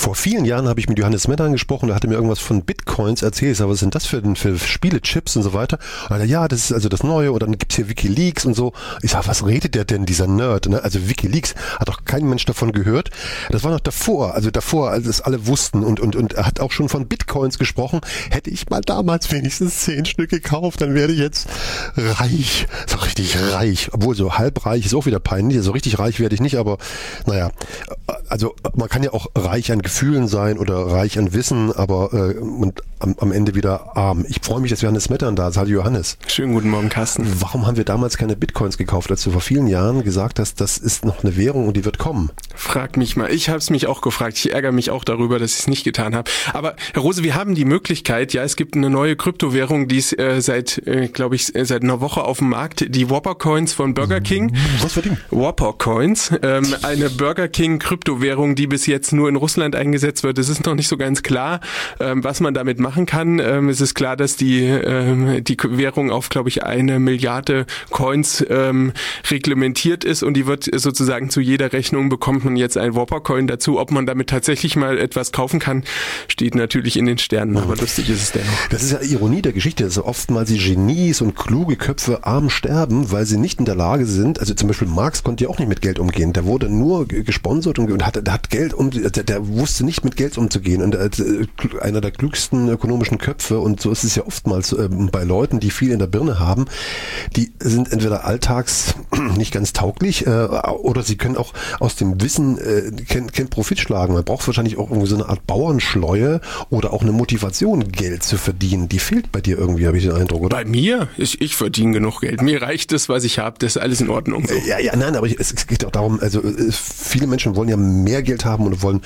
Vor vielen Jahren habe ich mit Johannes Mettern gesprochen, der hatte mir irgendwas von Bitcoins erzählt. Ich sag, was sind das für Spielechips und so weiter? Und er, ja, das ist also das Neue und dann gibt's hier WikiLeaks und so. Ich sag, was redet der denn, dieser Nerd? Ne? Also WikiLeaks hat doch kein Mensch davon gehört. Das war noch davor, als es alle wussten und er hat auch schon von Bitcoins gesprochen. Hätte ich mal damals wenigstens 10 Stück gekauft, dann wäre ich jetzt reich. So richtig reich. Obwohl so halbreich ist auch wieder peinlich. So richtig reich werde ich nicht, aber naja. Also man kann ja auch reich an Gefühlen sein oder reich an Wissen, aber und am Ende wieder arm. Ich freue mich, dass Johannes Mettern da ist. Hallo Johannes. Schönen guten Morgen, Carsten. Warum haben wir damals keine Bitcoins gekauft, als du vor vielen Jahren gesagt hast, das ist noch eine Währung und die wird kommen? Frag mich mal. Ich habe es mich auch gefragt. Ich ärgere mich auch darüber, dass ich es nicht getan habe. Aber Herr Rose, wir haben die Möglichkeit, ja, es gibt eine neue Kryptowährung, die ist seit einer Woche auf dem Markt, die Whopper Coins von Burger King. Was für Ding? Whopper Coins, eine Burger King Kryptowährung, die bis jetzt nur in Russland eingesetzt wird. Es ist noch nicht so ganz klar, was man damit machen kann. Es ist klar, dass die Währung auf, glaube ich, 1 Milliarde Coins reglementiert ist und die wird sozusagen zu jeder Rechnung bekommt man jetzt ein Whopper Coin dazu. Ob man damit tatsächlich mal etwas kaufen kann, steht natürlich in den Sternen, aber lustig ist es dennoch. Das ist ja Ironie der Geschichte, dass oftmals die Genies und kluge Köpfe arm sterben, weil sie nicht in der Lage sind, also zum Beispiel Marx konnte ja auch nicht mit Geld umgehen, der wurde nur gesponsert und hat Geld, der wusste nicht mit Geld umzugehen und als einer der klügsten ökonomischen Köpfe und so ist es ja oftmals bei Leuten, die viel in der Birne haben, die sind entweder alltags nicht ganz tauglich oder sie können auch aus dem Wissen kein Profit schlagen. Man braucht wahrscheinlich auch irgendwie so eine Art Bauernschleue oder auch eine Motivation, Geld zu verdienen. Die fehlt bei dir irgendwie, habe ich den Eindruck, oder? Bei mir? Ich verdiene genug Geld. Mir reicht das, was ich habe. Das ist alles in Ordnung. So. Nein, aber es geht auch darum, also viele Menschen wollen ja mehr Geld haben und wollen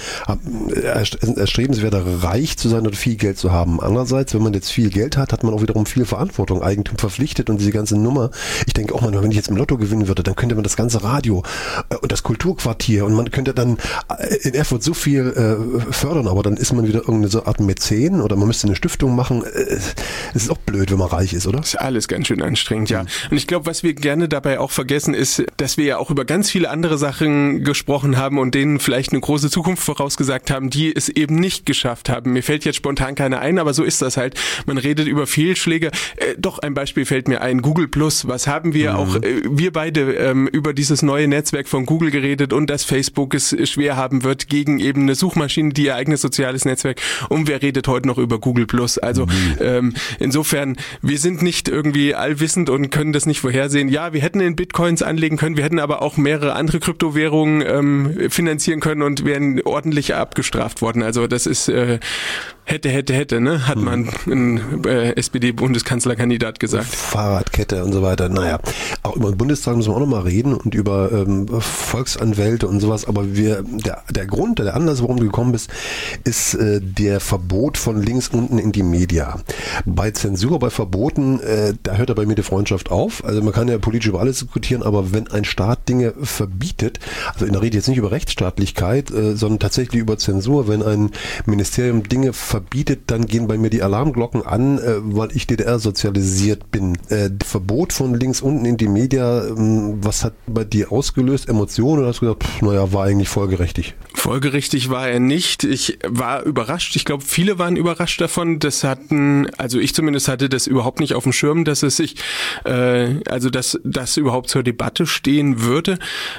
erstrebenswerter reich zu sein oder viel Geld zu haben. Andererseits, wenn man jetzt viel Geld hat, hat man auch wiederum viel Verantwortung, Eigentum verpflichtet und diese ganze Nummer. Ich denke auch mal, wenn ich jetzt im Lotto gewinnen würde, dann könnte man das ganze Radio und das Kulturquartier und man könnte dann in Erfurt so viel fördern, aber dann ist man wieder irgendeine so Art Mäzen oder man müsste eine Stiftung machen. Es ist auch blöd, wenn man reich ist, oder? Das ist alles ganz schön anstrengend, ja. Und ich glaube, was wir gerne dabei auch vergessen ist, dass wir ja auch über ganz viele andere Sachen gesprochen haben und denen vielleicht eine große Zukunft vorausgesagt haben, die es eben nicht geschafft haben. Mir fällt jetzt spontan keine ein, aber so ist das halt. Man redet über Fehlschläge. Doch, ein Beispiel fällt mir ein. Google Plus. Was haben wir auch, wir beide über dieses neue Netzwerk von Google geredet und dass Facebook es schwer haben wird gegen eben eine Suchmaschine, die ihr eigenes soziales Netzwerk. Und wer redet heute noch über Google Plus? Also insofern, wir sind nicht irgendwie allwissend und können das nicht vorhersehen. Ja, wir hätten in Bitcoins anlegen können, wir hätten aber auch mehrere andere Kryptowährungen finanzieren können und wären ordentlich abgestraft worden. Also das ist hätte, ne? Hat man ein SPD-Bundeskanzlerkandidat gesagt. Fahrradkette und so weiter. Naja, auch über den Bundestag müssen wir auch noch mal reden und über Volksanwälte und sowas. Aber der Grund, der Anlass, warum du gekommen bist, ist der Verbot von links unten in die Media. Bei Zensur, bei Verboten, da hört ja bei mir die Freundschaft auf. Also man kann ja politisch über alles diskutieren, aber wenn ein Staat Dinge verbietet, also in der Rede jetzt nicht über Rechtsstaatlichkeit, sondern tatsächlich über Zensur, wenn ein Ministerium Dinge verbietet, dann gehen bei mir die Alarmglocken an, weil ich DDR sozialisiert bin. Verbot von links unten in die Media, was hat bei dir ausgelöst? Emotionen oder hast du gesagt, war eigentlich folgerichtig? Folgerichtig war er nicht. Ich war überrascht. Ich glaube, viele waren überrascht davon. Also ich zumindest hatte das überhaupt nicht auf dem Schirm, dass es sich, dass das überhaupt zur Debatte stehen würde.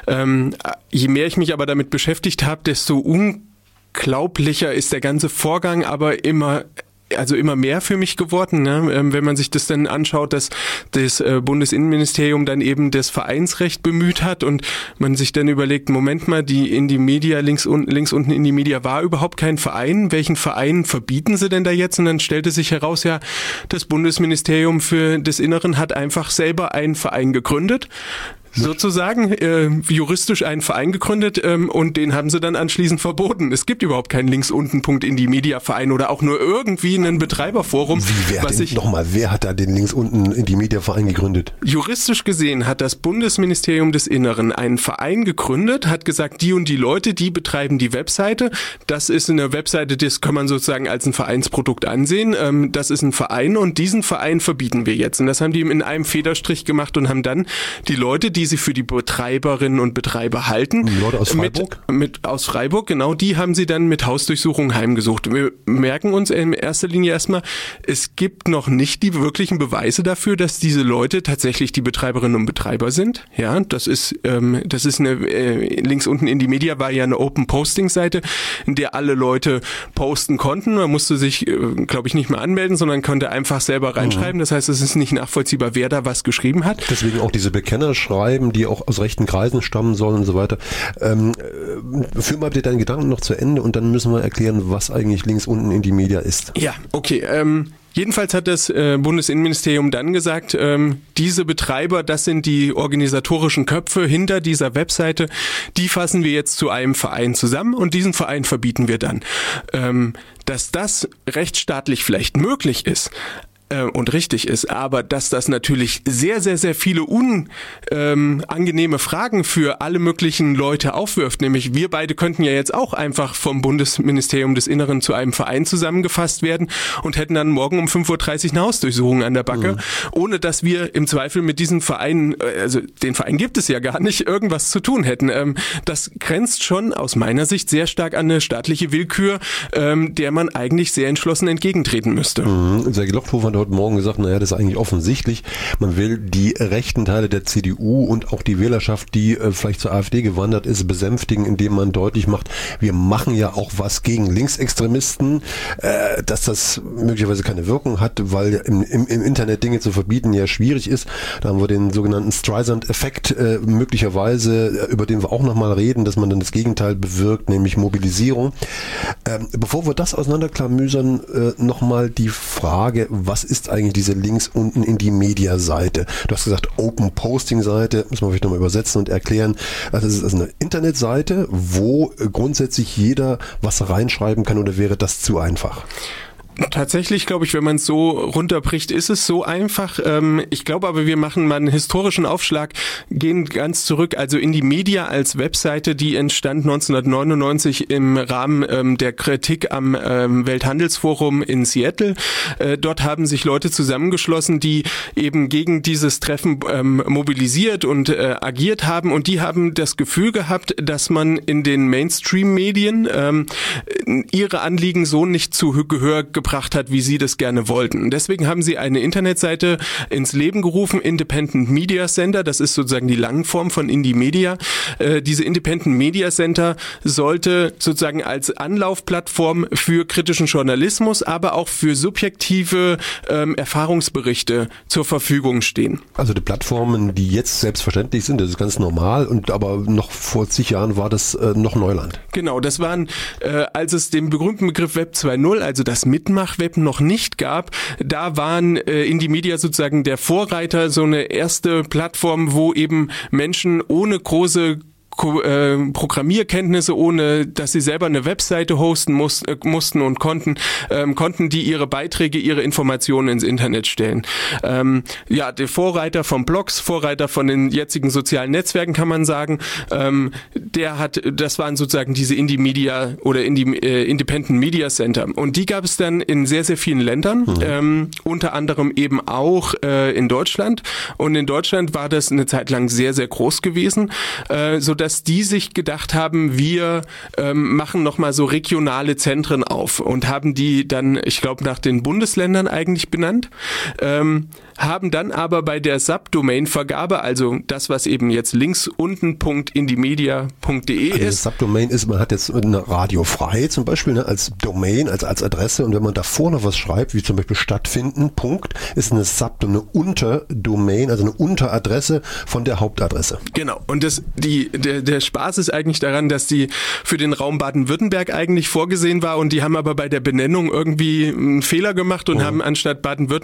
Je mehr ich mich aber damit beschäftigt habe, desto unglaublicher ist der ganze Vorgang, aber immer mehr für mich geworden, ne? Wenn man sich das dann anschaut, dass das Bundesinnenministerium dann eben das Vereinsrecht bemüht hat und man sich dann überlegt, Moment mal, die in die Media, links unten in die Media war überhaupt kein Verein. Welchen Verein verbieten sie denn da jetzt? Und dann stellte sich heraus, ja, das Bundesministerium für des Inneren hat einfach selber einen Verein gegründet. Sozusagen juristisch einen Verein gegründet und den haben sie dann anschließend verboten. Es gibt überhaupt keinen Links-unten-Punkt in die Media-Verein oder auch nur irgendwie einen Betreiberforum. Wer hat da den Links-unten in die Media-Verein gegründet? Juristisch gesehen hat das Bundesministerium des Inneren einen Verein gegründet, hat gesagt, die und die Leute, die betreiben die Webseite. Das ist eine Webseite, das kann man sozusagen als ein Vereinsprodukt ansehen. Das ist ein Verein und diesen Verein verbieten wir jetzt. Und das haben die in einem Federstrich gemacht und haben dann die Leute, die die sie für die Betreiberinnen und Betreiber halten. Leute aus Freiburg? Aus Freiburg, genau, die haben sie dann mit Hausdurchsuchungen heimgesucht. Wir merken uns in erster Linie erstmal, es gibt noch nicht die wirklichen Beweise dafür, dass diese Leute tatsächlich die Betreiberinnen und Betreiber sind. Ja, das ist links unten in die Media war ja eine Open-Posting-Seite, in der alle Leute posten konnten. Man musste sich, glaube ich, nicht mehr anmelden, sondern konnte einfach selber reinschreiben. Das heißt, es ist nicht nachvollziehbar, wer da was geschrieben hat. Deswegen auch diese Bekennerschreiben, die auch aus rechten Kreisen stammen sollen und so weiter. Führ mal bitte deinen Gedanken noch zu Ende und dann müssen wir erklären, was eigentlich links unten in die Media ist. Ja, okay. Jedenfalls hat das Bundesinnenministerium dann gesagt, diese Betreiber, das sind die organisatorischen Köpfe hinter dieser Webseite, die fassen wir jetzt zu einem Verein zusammen und diesen Verein verbieten wir dann. Dass das rechtsstaatlich vielleicht möglich ist, und richtig ist, aber dass das natürlich sehr, sehr, sehr viele unangenehme Fragen für alle möglichen Leute aufwirft, nämlich wir beide könnten ja jetzt auch einfach vom Bundesministerium des Inneren zu einem Verein zusammengefasst werden und hätten dann morgen um 5.30 Uhr eine Hausdurchsuchung an der Backe, ohne dass wir im Zweifel mit diesem Verein, also den Verein gibt es ja gar nicht, irgendwas zu tun hätten. Das grenzt schon aus meiner Sicht sehr stark an eine staatliche Willkür, der man eigentlich sehr entschlossen entgegentreten müsste. Sergej Lochthof hat heute Morgen gesagt, naja, das ist eigentlich offensichtlich. Man will die rechten Teile der CDU und auch die Wählerschaft, die vielleicht zur AfD gewandert ist, besänftigen, indem man deutlich macht, wir machen ja auch was gegen Linksextremisten, dass das möglicherweise keine Wirkung hat, weil im Internet Dinge zu verbieten ja schwierig ist. Da haben wir den sogenannten Streisand-Effekt möglicherweise, über den wir auch nochmal reden, dass man dann das Gegenteil bewirkt, nämlich Mobilisierung. Bevor wir das auseinanderklamüsern, nochmal die Frage, was ist eigentlich diese links unten in die Media-Seite? Du hast gesagt, Open-Posting-Seite, müssen wir vielleicht nochmal übersetzen und erklären. Also das ist also eine Internetseite, wo grundsätzlich jeder was reinschreiben kann, oder wäre das zu einfach? Tatsächlich, glaube ich, wenn man es so runterbricht, ist es so einfach. Ich glaube aber, wir machen mal einen historischen Aufschlag, gehen ganz zurück, also in die Media als Webseite, die entstand 1999 im Rahmen der Kritik am Welthandelsforum in Seattle. Dort haben sich Leute zusammengeschlossen, die eben gegen dieses Treffen mobilisiert und agiert haben, und die haben das Gefühl gehabt, dass man in den Mainstream-Medien ihre Anliegen so nicht zu Gehör gebracht hat, wie sie das gerne wollten. Und deswegen haben sie eine Internetseite ins Leben gerufen, Independent Media Center, das ist sozusagen die Langform von Indie Media. Diese Independent Media Center sollte sozusagen als Anlaufplattform für kritischen Journalismus, aber auch für subjektive Erfahrungsberichte zur Verfügung stehen. Also die Plattformen, die jetzt selbstverständlich sind, das ist ganz normal, und aber noch vor zig Jahren war das noch Neuland. Genau, das waren, als es den berühmten Begriff Web 2.0, also das Mitmachweb noch nicht gab, da waren Indie Media sozusagen der Vorreiter, so eine erste Plattform, wo eben Menschen ohne große Programmierkenntnisse, ohne dass sie selber eine Webseite hosten mussten und konnten die ihre Beiträge, ihre Informationen ins Internet stellen. Ja, der Vorreiter von Blogs, Vorreiter von den jetzigen sozialen Netzwerken, kann man sagen, das waren sozusagen diese Indie Media oder Independent Media Center. Und die gab es dann in sehr, sehr vielen Ländern, unter anderem eben auch in Deutschland. Und in Deutschland war das eine Zeit lang sehr, sehr groß gewesen, sodass die sich gedacht haben, wir machen nochmal so regionale Zentren auf, und haben die dann, ich glaube, nach den Bundesländern eigentlich benannt, haben dann aber bei der Subdomain-Vergabe, also das, was eben jetzt links unten.indiemedia.de also ist. Subdomain ist, man hat jetzt eine Radio frei zum Beispiel, ne, als Domain, als Adresse, und wenn man davor noch was schreibt, wie zum Beispiel stattfinden, ist eine eine Unterdomain, also eine Unteradresse von der Hauptadresse. Genau, und der Spaß ist eigentlich daran, dass die für den Raum Baden-Württemberg eigentlich vorgesehen war, und die haben aber bei der Benennung irgendwie einen Fehler gemacht und haben anstatt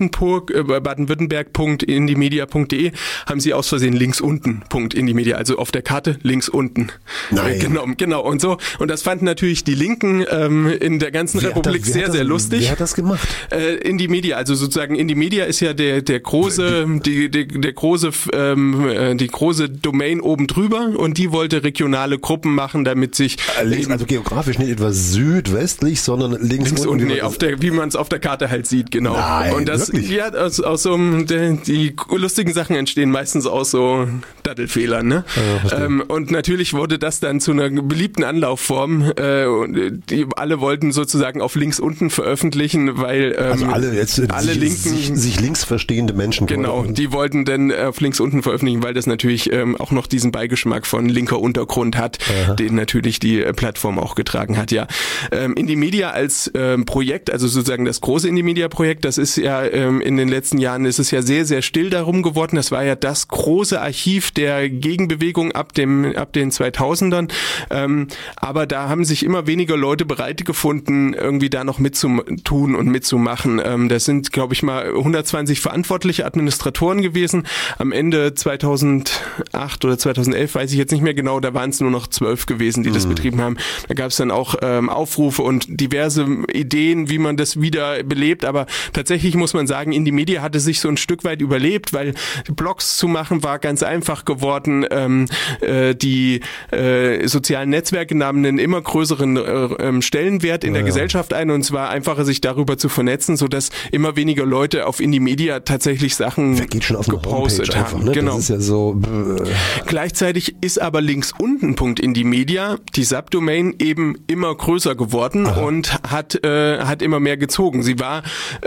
Baden-Württemberg.indiemedia.de haben sie aus Versehen links unten.indiemedia, also auf der Karte links unten genommen. Genau, und so. Und das fanden natürlich die Linken in der ganzen Republik sehr lustig. Wer hat das gemacht? Indie Media, also sozusagen Indie Media ist ja die große Domain oben drüber, und die wollten wollte regionale Gruppen machen, damit sich also geografisch nicht etwas südwestlich, sondern links unten, wie man es auf der Karte halt sieht, genau. Nein, und das aus so die lustigen Sachen entstehen meistens aus so Dattelfehlern, ne? Ja, und natürlich wurde das dann zu einer beliebten Anlaufform. Die alle wollten sozusagen auf links unten veröffentlichen, weil also alle Linken sich links verstehende Menschen. Genau, die wollten dann auf links unten veröffentlichen, weil das natürlich auch noch diesen Beigeschmack von linker Untergrund hat, den natürlich die Plattform auch getragen hat. Ja, Indymedia als Projekt, also sozusagen das große Indymedia-Projekt, das ist ja in den letzten Jahren ist es ja sehr, sehr still darum geworden. Das war ja das große Archiv der Gegenbewegung ab den 2000ern. Aber da haben sich immer weniger Leute bereit gefunden, irgendwie da noch mitzutun und mitzumachen. Das sind, glaube ich, mal 120 verantwortliche Administratoren gewesen. Am Ende 2008 oder 2011, weiß ich jetzt nicht mehr genau, da waren es nur noch 12 gewesen, die das betrieben haben. Da gab es dann auch Aufrufe und diverse Ideen, wie man das wieder belebt. Aber tatsächlich muss man sagen, Indymedia hatte sich so ein Stück weit überlebt, weil Blogs zu machen war ganz einfach geworden. Die sozialen Netzwerke nahmen einen immer größeren Stellenwert in der Gesellschaft ein und es war einfacher, sich darüber zu vernetzen, sodass immer weniger Leute auf Indymedia tatsächlich Sachen gepostet haben. Einfach, ne? Genau. Das ist ja so. Gleichzeitig ist aber links unten .indymedia, die Subdomain, eben immer größer geworden und hat immer mehr gezogen. Sie war,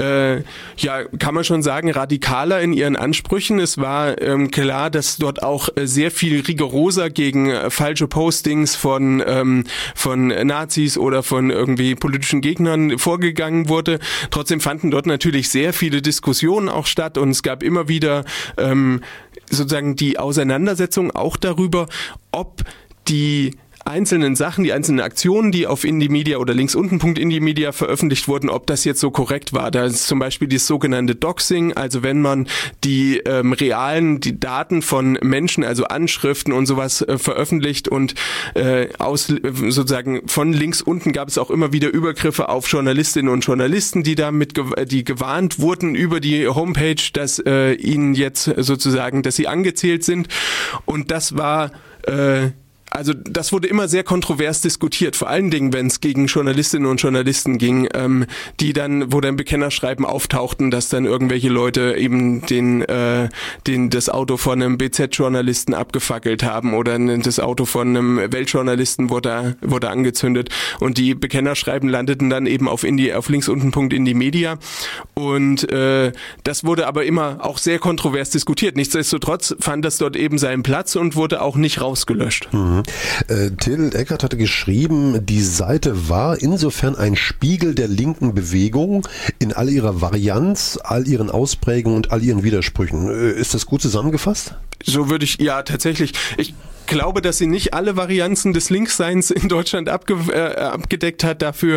kann man schon sagen, radikaler in ihren Ansprüchen. Es war klar, dass dort auch sehr viel rigoroser gegen falsche Postings von Nazis oder von irgendwie politischen Gegnern vorgegangen wurde. Trotzdem fanden dort natürlich sehr viele Diskussionen auch statt und es gab immer wieder sozusagen die Auseinandersetzung auch darüber, ob die einzelnen Sachen, die einzelnen Aktionen, die auf Indymedia oder links unten .indymedia veröffentlicht wurden, ob das jetzt so korrekt war. Da ist zum Beispiel das sogenannte Doxing, also wenn man die die Daten von Menschen, also Anschriften und sowas veröffentlicht und sozusagen von links unten gab es auch immer wieder Übergriffe auf Journalistinnen und Journalisten, die gewarnt wurden über die Homepage, dass ihnen jetzt sozusagen, dass sie angezählt sind und das war also das wurde immer sehr kontrovers diskutiert, vor allen Dingen, wenn es gegen Journalistinnen und Journalisten ging, wo dann Bekennerschreiben auftauchten, dass dann irgendwelche Leute eben das Auto von einem BZ-Journalisten abgefackelt haben oder das Auto von einem Weltjournalisten wurde angezündet und die Bekennerschreiben landeten dann eben auf links unten .indymedia und das wurde aber immer auch sehr kontrovers diskutiert. Nichtsdestotrotz fand das dort eben seinen Platz und wurde auch nicht rausgelöscht. Till Eckert hatte geschrieben, die Seite war insofern ein Spiegel der linken Bewegung in all ihrer Varianz, all ihren Ausprägungen und all ihren Widersprüchen. Ist das gut zusammengefasst? So würde ich, ja, tatsächlich. Ich glaube, dass sie nicht alle Varianzen des Linksseins in Deutschland abgedeckt hat. Dafür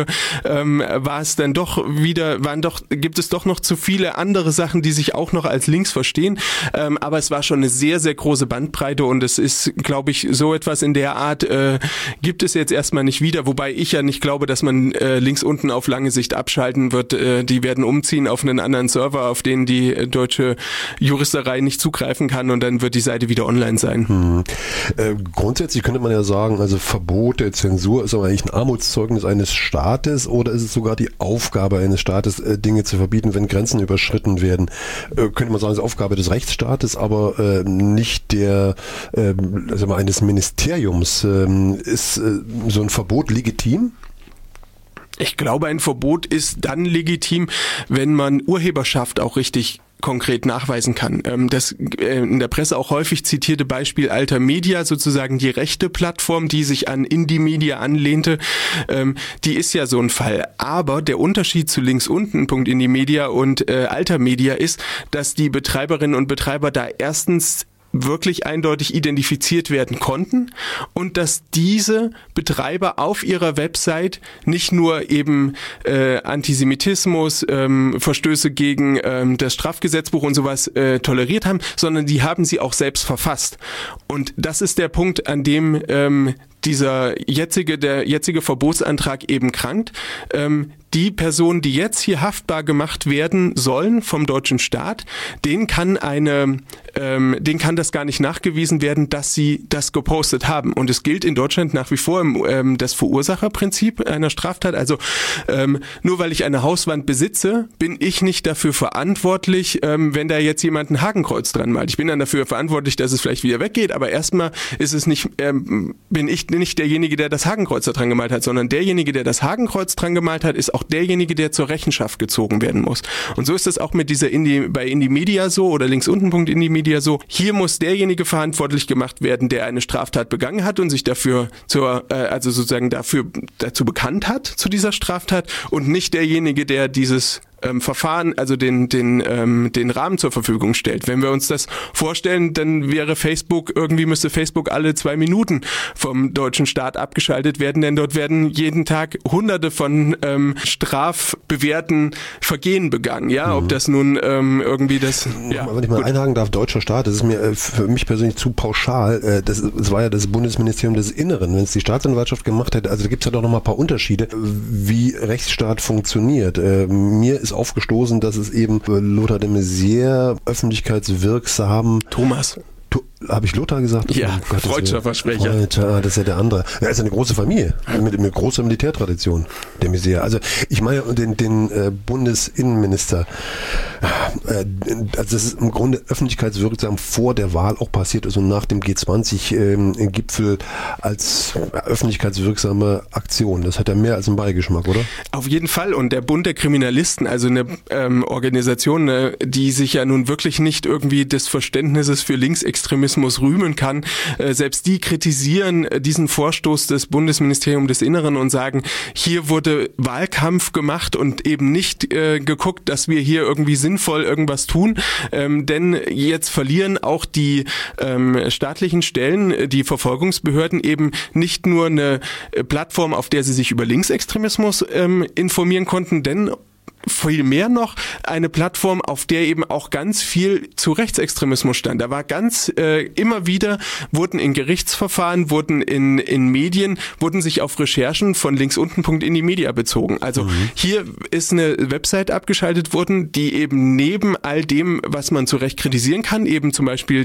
gibt es doch noch zu viele andere Sachen, die sich auch noch als links verstehen. Aber es war schon eine sehr, sehr große Bandbreite und es ist, glaube ich, so etwas in der Art gibt es jetzt erstmal nicht wieder. Wobei ich ja nicht glaube, dass man links unten auf lange Sicht abschalten wird. Die werden umziehen auf einen anderen Server, auf den die deutsche Juristerei nicht zugreifen kann und dann wird die Seite wieder online sein. Grundsätzlich könnte man ja sagen, also Verbote, Zensur ist aber eigentlich ein Armutszeugnis eines Staates oder ist es sogar die Aufgabe eines Staates, Dinge zu verbieten, wenn Grenzen überschritten werden? Könnte man sagen, es ist Aufgabe des Rechtsstaates, aber nicht eines Ministeriums. Ist so ein Verbot legitim? Ich glaube, ein Verbot ist dann legitim, wenn man Urheberschaft auch richtig konkret nachweisen kann. Das in der Presse auch häufig zitierte Beispiel Alter Media, sozusagen die rechte Plattform, die sich an Indymedia anlehnte, die ist ja so ein Fall. Aber der Unterschied zu links unten .indymedia und Alter Media ist, dass die Betreiberinnen und Betreiber da erstens wirklich eindeutig identifiziert werden konnten und dass diese Betreiber auf ihrer Website nicht nur eben Antisemitismus, Verstöße gegen das Strafgesetzbuch und sowas toleriert haben, sondern die haben sie auch selbst verfasst. Und das ist der Punkt, an dem der jetzige Verbotsantrag eben krankt. Die Personen, die jetzt hier haftbar gemacht werden sollen vom deutschen Staat, denen kann das gar nicht nachgewiesen werden, dass sie das gepostet haben. Und es gilt in Deutschland nach wie vor das Verursacherprinzip einer Straftat. Also nur weil ich eine Hauswand besitze, bin ich nicht dafür verantwortlich, wenn da jetzt jemand ein Hakenkreuz dran malt. Ich bin dann dafür verantwortlich, dass es vielleicht wieder weggeht, aber erstmal ist es nicht, bin ich nicht derjenige, der das Hakenkreuz da dran gemalt hat, sondern derjenige, der das Hakenkreuz dran gemalt hat, ist auch derjenige, der zur Rechenschaft gezogen werden muss. Und so ist es auch mit dieser bei Indymedia so oder linksunten.indymedia so. Hier muss derjenige verantwortlich gemacht werden, der eine Straftat begangen hat und sich dafür dazu bekannt hat zu dieser Straftat und nicht derjenige, der dieses Verfahren, also den Rahmen zur Verfügung stellt. Wenn wir uns das vorstellen, dann müsste Facebook alle 2 Minuten vom deutschen Staat abgeschaltet werden, denn dort werden jeden Tag Hunderte von strafbewährten Vergehen begangen. Ja, ob das nun irgendwie das... Ja, wenn ich mal einhaken darf, deutscher Staat, das ist mir für mich persönlich zu pauschal. Das war ja das Bundesministerium des Inneren. Wenn es die Staatsanwaltschaft gemacht hätte, also da gibt es ja doch noch mal ein paar Unterschiede, wie Rechtsstaat funktioniert. Mir ist aufgestoßen, dass es eben Lothar de Maizière öffentlichkeitswirksam... Thomas. Habe ich Lothar gesagt? Ja, oh Gott, freudscher Versprecher. Das ist ja der andere. Er ist eine große Familie mit großer Militärtradition, der Maizière. Also ich meine den Bundesinnenminister. Also das ist im Grunde öffentlichkeitswirksam vor der Wahl auch passiert ist und nach dem G20-Gipfel als öffentlichkeitswirksame Aktion. Das hat ja mehr als einen Beigeschmack, oder? Auf jeden Fall. Und der Bund der Kriminalisten, also eine Organisation, die sich ja nun wirklich nicht irgendwie des Verständnisses für Linksextremismus rühmen kann, selbst die kritisieren diesen Vorstoß des Bundesministeriums des Inneren und sagen, hier wurde Wahlkampf gemacht und eben nicht geguckt, dass wir hier irgendwie sinnvoll irgendwas tun, denn jetzt verlieren auch die staatlichen Stellen, die Verfolgungsbehörden eben nicht nur eine Plattform, auf der sie sich über Linksextremismus informieren konnten, denn viel mehr noch eine Plattform, auf der eben auch ganz viel zu Rechtsextremismus stand. Da war immer wieder wurden in Gerichtsverfahren, wurden in Medien, wurden sich auf Recherchen von linksunten.indymedia bezogen. Also hier ist eine Website abgeschaltet worden, die eben neben all dem, was man zu Recht kritisieren kann, eben zum Beispiel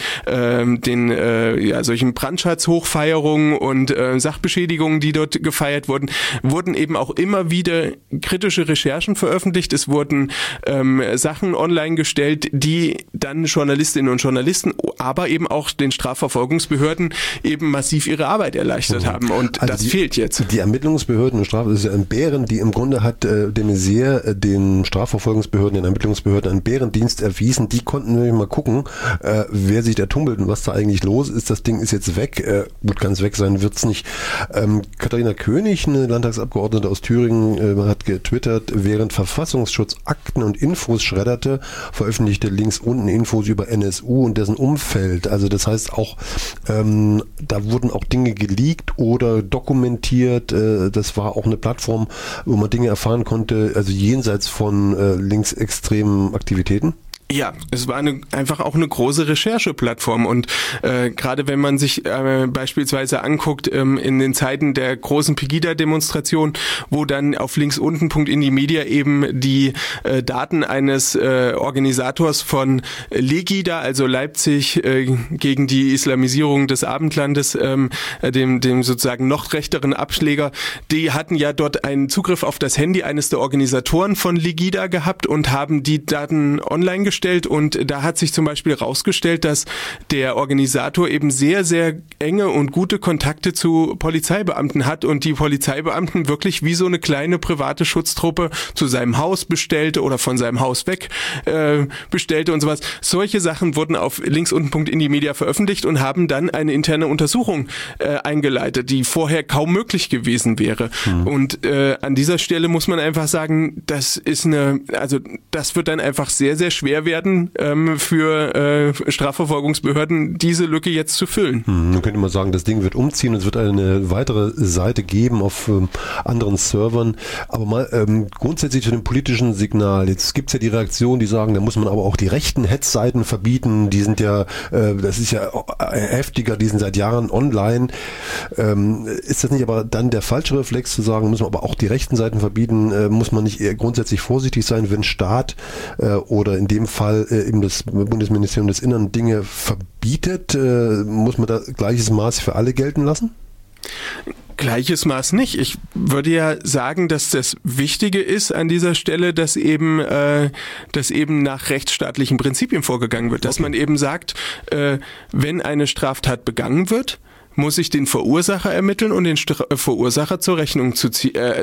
solchen Brandschatzhochfeierungen und Sachbeschädigungen, die dort gefeiert wurden eben auch immer wieder kritische Recherchen veröffentlicht. Es wurden Sachen online gestellt, die dann Journalistinnen und Journalisten, aber eben auch den Strafverfolgungsbehörden eben massiv ihre Arbeit erleichtert haben. Und also das fehlt jetzt. Die Ermittlungsbehörden und das ist ja ein Bären, die im Grunde hat de Maizière den Strafverfolgungsbehörden, den Ermittlungsbehörden einen Bärendienst erwiesen. Die konnten nämlich mal gucken, wer sich da tummelt und was da eigentlich los ist. Das Ding ist jetzt weg. Gut, ganz weg sein wird's nicht. Katharina König, eine Landtagsabgeordnete aus Thüringen, hat getwittert, während Verfassungsschutz Akten und Infos schredderte, veröffentlichte links unten Infos über NSU und dessen Umfeld. Also das heißt auch, da wurden auch Dinge geleakt oder dokumentiert. Das war auch eine Plattform, wo man Dinge erfahren konnte, also jenseits von linksextremen Aktivitäten. Ja, es war einfach auch eine große Rechercheplattform und gerade wenn man sich beispielsweise anguckt in den Zeiten der großen Pegida-Demonstration, wo dann auf linksunten.indymedia eben die Daten eines Organisators von Legida, also Leipzig gegen die Islamisierung des Abendlandes, dem sozusagen noch rechteren Abschläger, die hatten ja dort einen Zugriff auf das Handy eines der Organisatoren von Legida gehabt und haben die Daten online gestellt. Und da hat sich zum Beispiel herausgestellt, dass der Organisator eben sehr, sehr enge und gute Kontakte zu Polizeibeamten hat und die Polizeibeamten wirklich wie so eine kleine private Schutztruppe zu seinem Haus bestellte oder von seinem Haus weg bestellte und sowas. Solche Sachen wurden auf linksunten.indymedia veröffentlicht und haben dann eine interne Untersuchung eingeleitet, die vorher kaum möglich gewesen wäre. Und an dieser Stelle muss man einfach sagen, das wird dann einfach sehr, sehr schwer schwer werden für Strafverfolgungsbehörden, diese Lücke jetzt zu füllen. Man könnte mal sagen, das Ding wird umziehen und es wird eine weitere Seite geben auf anderen Servern. Aber mal grundsätzlich zu dem politischen Signal. Jetzt gibt es ja die Reaktion, die sagen, da muss man aber auch die rechten Hetzseiten verbieten. Die sind ja, das ist ja heftiger, die sind seit Jahren online. Ist das nicht aber dann der falsche Reflex zu sagen, muss man aber auch die rechten Seiten verbieten? Muss man nicht eher grundsätzlich vorsichtig sein, wenn Staat oder in dem Fall eben das Bundesministerium des Innern Dinge verbietet? Muss man da gleiches Maß für alle gelten lassen? Gleiches Maß nicht. Ich würde ja sagen, dass das Wichtige ist an dieser Stelle, dass eben nach rechtsstaatlichen Prinzipien vorgegangen wird. Dass man eben sagt, wenn eine Straftat begangen wird, muss ich den Verursacher ermitteln und den Verursacher zur Rechnung zur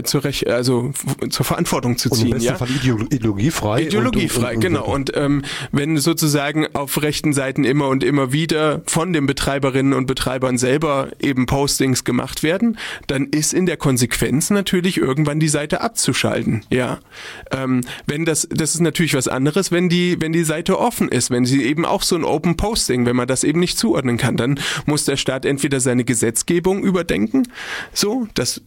Verantwortung zu ziehen. Und im besten Fall ideologiefrei. Ideologiefrei, genau. Und wenn sozusagen auf rechten Seiten immer und immer wieder von den Betreiberinnen und Betreibern selber eben Postings gemacht werden, dann ist in der Konsequenz natürlich irgendwann die Seite abzuschalten. Ja, wenn das ist natürlich was anderes, wenn die Seite offen ist, wenn sie eben auch so ein Open Posting, wenn man das eben nicht zuordnen kann, dann muss der Staat entweder seine Gesetzgebung überdenken, so, das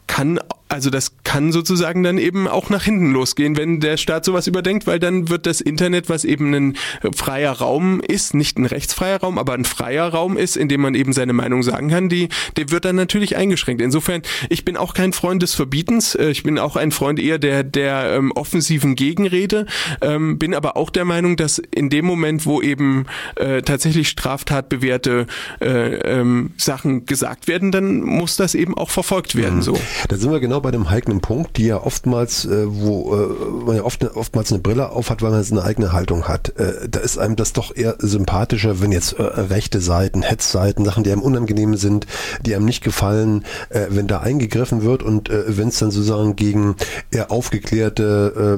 kann sozusagen dann eben auch nach hinten losgehen, wenn der Staat sowas überdenkt, weil dann wird das Internet, was eben ein freier Raum ist, nicht ein rechtsfreier Raum, aber ein freier Raum ist, in dem man eben seine Meinung sagen kann, der wird dann natürlich eingeschränkt. Insofern, ich bin auch kein Freund des Verbietens, ich bin auch ein Freund eher der offensiven Gegenrede, bin aber auch der Meinung, dass in dem Moment, wo eben tatsächlich straftatbewährte Sachen gesagt werden, dann muss das eben auch verfolgt werden. So. Da sind wir genau bei dem heiklen Punkt, die ja oftmals, wo man ja oftmals eine Brille aufhat, weil man eine eigene Haltung hat. Da ist einem das doch eher sympathischer, wenn jetzt rechte Seiten, Hetzseiten, Sachen, die einem unangenehm sind, die einem nicht gefallen, wenn da eingegriffen wird und wenn es dann sozusagen gegen eher aufgeklärte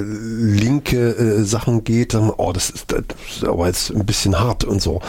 linke Sachen geht, sagen wir, das ist aber jetzt ein bisschen hart und so.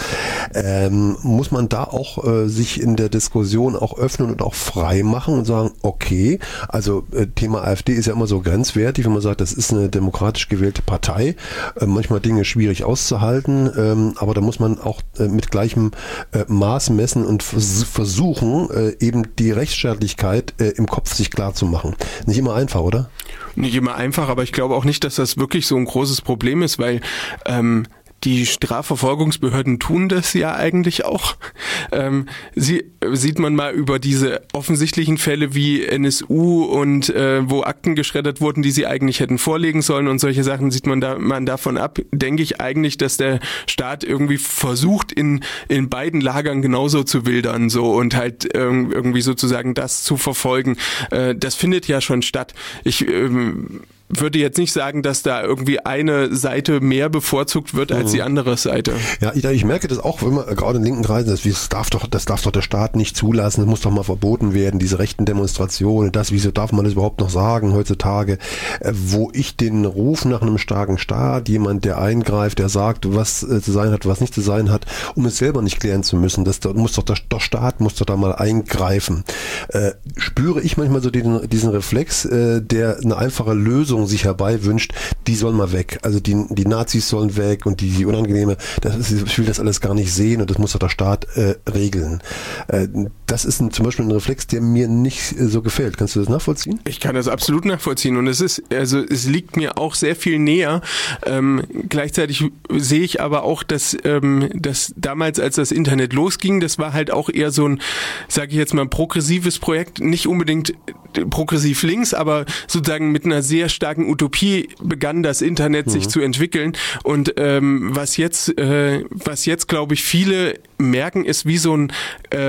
Muss man da auch sich in der Diskussion auch öffnen und auch frei machen und sagen, okay, also Thema AfD ist ja immer so grenzwertig, wenn man sagt, das ist eine demokratisch gewählte Partei, manchmal Dinge schwierig auszuhalten, aber da muss man auch mit gleichem Maß messen und versuchen, eben die Rechtsstaatlichkeit im Kopf sich klar zu machen. Nicht immer einfach, oder? Nicht immer einfach, aber ich glaube auch nicht, dass das wirklich so ein großes Problem ist, weil die Strafverfolgungsbehörden tun das ja eigentlich auch. Sieht man mal über diese offensichtlichen Fälle wie NSU und wo Akten geschreddert wurden, die sie eigentlich hätten vorlegen sollen und solche Sachen, sieht man davon ab, denke ich eigentlich, dass der Staat irgendwie versucht, in beiden Lagern genauso zu wildern so und halt irgendwie sozusagen das zu verfolgen. Das findet ja schon statt. Ich würde jetzt nicht sagen, dass da irgendwie eine Seite mehr bevorzugt wird als die andere Seite. Ja, ich merke das auch immer, gerade in linken Kreisen, das darf doch der Staat nicht zulassen, das muss doch mal verboten werden, diese rechten Demonstrationen, wieso darf man das überhaupt noch sagen heutzutage, wo ich den Ruf nach einem starken Staat, jemand, der eingreift, der sagt, was zu sein hat, was nicht zu sein hat, um es selber nicht klären zu müssen, der Staat muss doch da mal eingreifen. Spüre ich manchmal so diesen Reflex, der eine einfache Lösung sich herbei wünscht, die soll mal weg. Also die Nazis sollen weg und die Unangenehme, ich will das alles gar nicht sehen und das muss doch der Staat regeln. Das ist zum Beispiel ein Reflex, der mir nicht so gefällt. Kannst du das nachvollziehen? Ich kann das absolut nachvollziehen und es liegt mir auch sehr viel näher. Gleichzeitig sehe ich aber auch, dass damals, als das Internet losging, das war halt auch eher so ein, sage ich jetzt mal, progressives Projekt, nicht unbedingt progressiv links, aber sozusagen mit einer sehr starken Utopie begann das Internet sich zu entwickeln und was jetzt glaube ich viele merken, ist wie so ein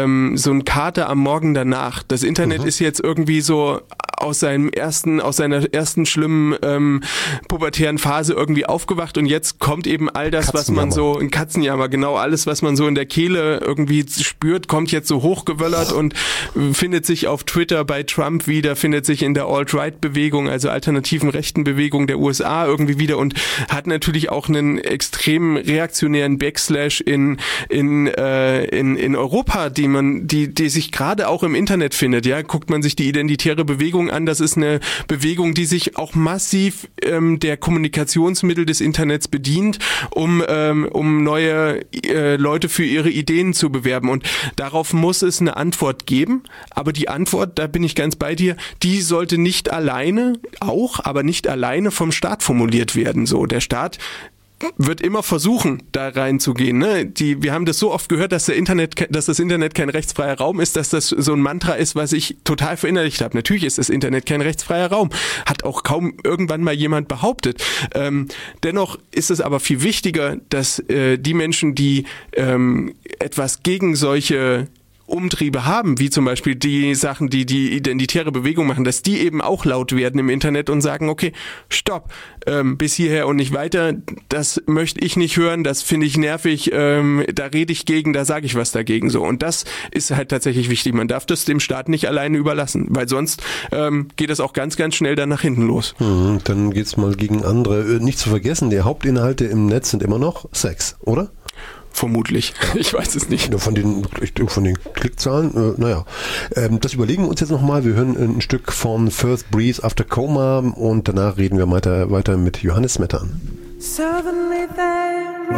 Kater am Morgen danach. Das Internet ist jetzt irgendwie so aus seiner ersten schlimmen pubertären Phase irgendwie aufgewacht und jetzt kommt eben all das, was man so, ein Katzenjammer, genau, alles, was man so in der Kehle irgendwie spürt, kommt jetzt so hochgewöllert und findet sich auf Twitter bei Trump wieder, findet sich in der Alt-Right-Bewegung, also alternativen rechten Bewegung der USA irgendwie wieder und hat natürlich auch einen extrem reaktionären Backslash in in Europa, die sich gerade auch im Internet findet. Ja, guckt man sich die identitäre Bewegung an, das ist eine Bewegung, die sich auch massiv der Kommunikationsmittel des Internets bedient, um neue Leute für ihre Ideen zu bewerben. Und darauf muss es eine Antwort geben. Aber die Antwort, da bin ich ganz bei dir, die sollte nicht alleine vom Staat formuliert werden. So, der Staat wird immer versuchen, da reinzugehen. Ne? Wir haben das so oft gehört, dass das Internet kein rechtsfreier Raum ist, dass das so ein Mantra ist, was ich total verinnerlicht habe. Natürlich ist das Internet kein rechtsfreier Raum. Hat auch kaum irgendwann mal jemand behauptet. Dennoch ist es aber viel wichtiger, dass die Menschen, die etwas gegen solche Umtriebe haben, wie zum Beispiel die Sachen, die identitäre Bewegung machen, dass die eben auch laut werden im Internet und sagen, okay, stopp, bis hierher und nicht weiter, das möchte ich nicht hören, das finde ich nervig, da rede ich gegen, da sage ich was dagegen. So. Und das ist halt tatsächlich wichtig. Man darf das dem Staat nicht alleine überlassen, weil sonst geht das auch ganz, ganz schnell dann nach hinten los. Dann geht's mal gegen andere. Nicht zu vergessen, die Hauptinhalte im Netz sind immer noch Sex, oder? Vermutlich. Ich weiß es nicht. Von den Klickzahlen, das überlegen wir uns jetzt nochmal. Wir hören ein Stück von First Breeze After Coma und danach reden wir weiter mit Johannes Smettan. Suddenly they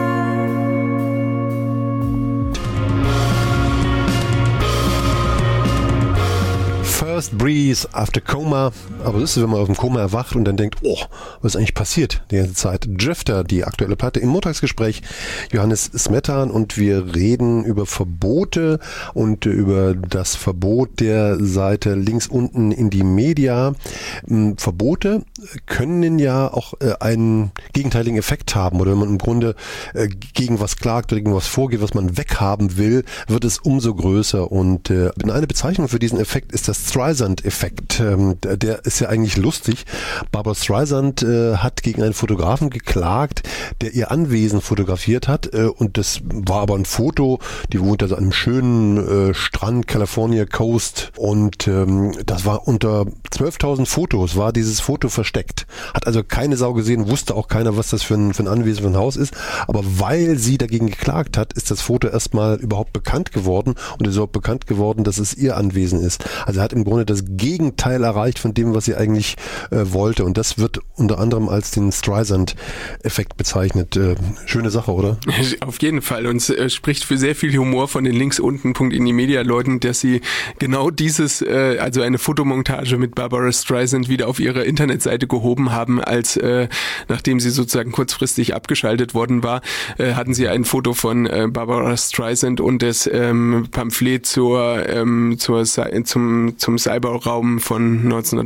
First Breeze After Coma, aber das ist, wenn man aus dem Koma erwacht und dann denkt, was ist eigentlich passiert die ganze Zeit? Drifter, die aktuelle Platte im Montagsgespräch, Johannes Smettan, und wir reden über Verbote und über das Verbot der Seite links unten in die Media. Verbote können ja auch einen gegenteiligen Effekt haben, oder wenn man im Grunde gegen was klagt oder gegen was vorgeht, was man weghaben will, wird es umso größer, und eine Bezeichnung für diesen Effekt ist das Streisand-Effekt. Der ist ja eigentlich lustig. Barbra Streisand hat gegen einen Fotografen geklagt, der ihr Anwesen fotografiert hat, und das war aber ein Foto, die wohnt also an einem schönen Strand, California Coast, und das war unter 12.000 Fotos, war dieses Foto versteckt. Hat also keine Sau gesehen, wusste auch keiner, was das für ein Anwesen, für ein Haus ist, aber weil sie dagegen geklagt hat, ist das Foto erstmal überhaupt bekannt geworden, und es ist auch bekannt geworden, dass es ihr Anwesen ist. Also er hat im Grunde das Gegenteil erreicht von dem, was sie eigentlich wollte, und das wird unter anderem als den Streisand-Effekt bezeichnet. Schöne Sache, oder? Auf jeden Fall, und es spricht für sehr viel Humor von den links unten in die Media-Leuten, dass sie genau dieses, also eine Fotomontage mit Barbra Streisand wieder auf ihre Internetseite gehoben haben, als nachdem sie sozusagen kurzfristig abgeschaltet worden war, hatten sie ein Foto von Barbra Streisand und das Pamphlet zum Cyberraum von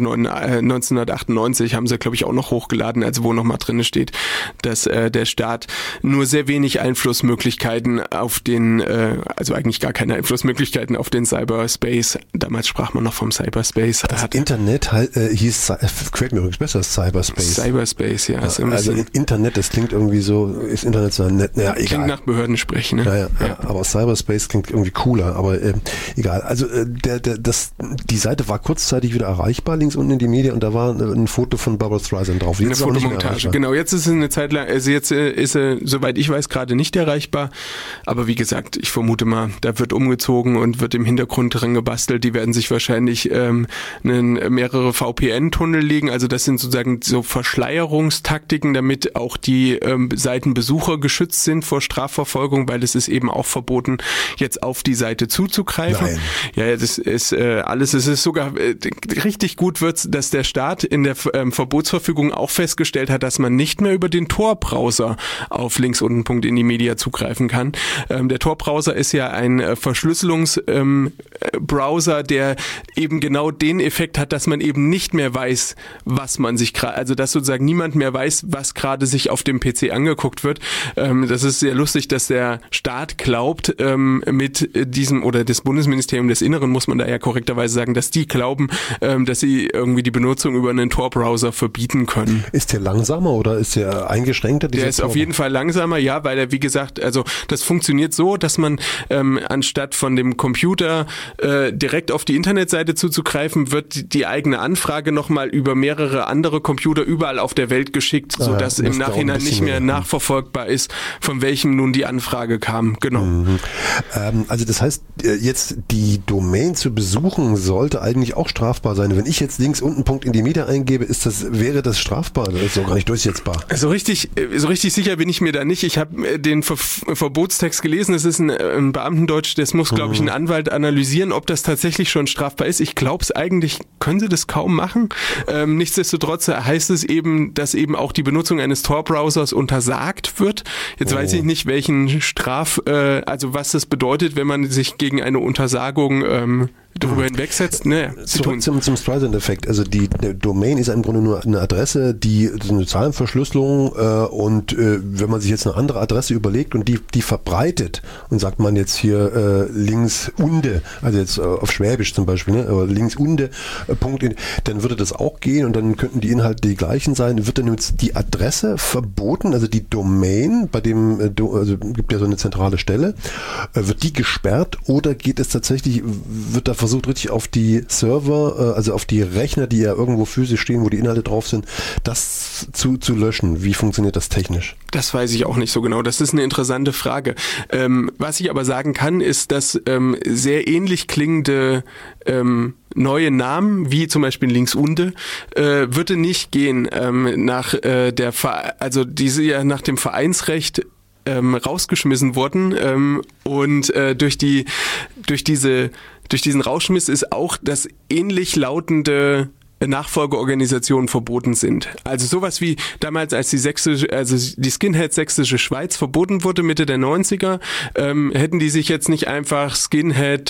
1998 haben sie, glaube ich, auch noch hochgeladen, also wo nochmal drin steht, dass der Staat nur sehr wenig Einflussmöglichkeiten auf den, also eigentlich gar keine Einflussmöglichkeiten auf den Cyberspace, damals sprach man noch vom Cyberspace. Das Internet hieß, gefällt mir übrigens besser, Cyberspace. Cyberspace, ja. Also Internet, das klingt irgendwie so, ist Internet so nett, naja, egal. Klingt nach Behördensprechen, ne? Ja, aber Cyberspace klingt irgendwie cooler, aber egal. Also die Seite war kurzzeitig wieder erreichbar, links unten in die Media, und da war ein Foto von Barbra Streisand drauf. Eine Fotomontage, genau. Jetzt ist es eine Zeit lang, also jetzt ist sie, soweit ich weiß, gerade nicht erreichbar, aber wie gesagt, ich vermute mal, da wird umgezogen und wird im Hintergrund dran gebastelt. Die werden sich wahrscheinlich mehrere VPN-Tunnel legen, also das sind sozusagen so Verschleierungstaktiken, damit auch die Seitenbesucher geschützt sind vor Strafverfolgung, weil es ist eben auch verboten, jetzt auf die Seite zuzugreifen. Nein. Ja, das ist alles, es ist sogar richtig gut wird, dass der Staat in der Verbotsverfügung auch festgestellt hat, dass man nicht mehr über den Tor-Browser auf links unten in die Media zugreifen kann. Der Tor-Browser ist ja ein Verschlüsselungsbrowser, der eben genau den Effekt hat, dass man eben nicht mehr weiß, was man sich gerade, also dass sozusagen niemand mehr weiß, was gerade sich auf dem PC angeguckt wird. Das ist sehr lustig, dass der Staat glaubt, mit diesem, oder das Bundesministerium des Inneren, muss man da ja korrekterweise sagen, dass dass die glauben, dass sie irgendwie die Benutzung über einen Tor-Browser verbieten können. Ist der langsamer oder ist der eingeschränkter? Der ist auf jeden Fall langsamer, ja, weil er, wie gesagt, also das funktioniert so, dass man anstatt von dem Computer direkt auf die Internetseite zuzugreifen, wird die eigene Anfrage nochmal über mehrere andere Computer überall auf der Welt geschickt, sodass im Nachhinein nicht mehr nachverfolgbar ist, von welchem nun die Anfrage kam. Genau. Also das heißt, jetzt die Domain zu besuchen sollte eigentlich auch strafbar sein. Wenn ich jetzt links unten .indymedia eingebe, wäre das strafbar? Das ist doch gar nicht durchsetzbar. So richtig sicher bin ich mir da nicht. Ich habe den Verbotstext gelesen. Es ist ein Beamtendeutsch, das muss, glaube ich, ein Anwalt analysieren, ob das tatsächlich schon strafbar ist. Ich glaube es eigentlich, können sie das kaum machen. Nichtsdestotrotz heißt es eben, dass eben auch die Benutzung eines Tor-Browsers untersagt wird. Jetzt weiß ich nicht, welchen also was das bedeutet, wenn man sich gegen eine Untersagung darüber hinwegsetzt. Naja, zurück zum Streisand-Effekt. Also die Domain ist im Grunde nur eine Adresse, die eine Zahlenverschlüsselung und wenn man sich jetzt eine andere Adresse überlegt und die verbreitet und sagt man jetzt hier links unde, also jetzt auf Schwäbisch zum Beispiel, ne, links unde, dann würde das auch gehen und dann könnten die Inhalte die gleichen sein. Wird dann jetzt die Adresse verboten, also die Domain, bei dem also gibt ja so eine zentrale Stelle, wird die gesperrt oder geht es tatsächlich, wird da versucht richtig auf die Server, also auf die Rechner, die ja irgendwo physisch stehen, wo die Inhalte drauf sind, das zu löschen. Wie funktioniert das technisch? Das weiß ich auch nicht so genau. Das ist eine interessante Frage. Was ich aber sagen kann, ist, dass sehr ähnlich klingende neue Namen, wie zum Beispiel links unten, würde nicht gehen die sie ja nach dem Vereinsrecht rausgeschmissen wurden und durch diesen Rausschmiss ist auch, dass ähnlich lautende Nachfolgeorganisationen verboten sind. Also sowas wie damals, als die Skinhead Sächsische Schweiz verboten wurde, Mitte der 90er, hätten die sich jetzt nicht einfach Skinhead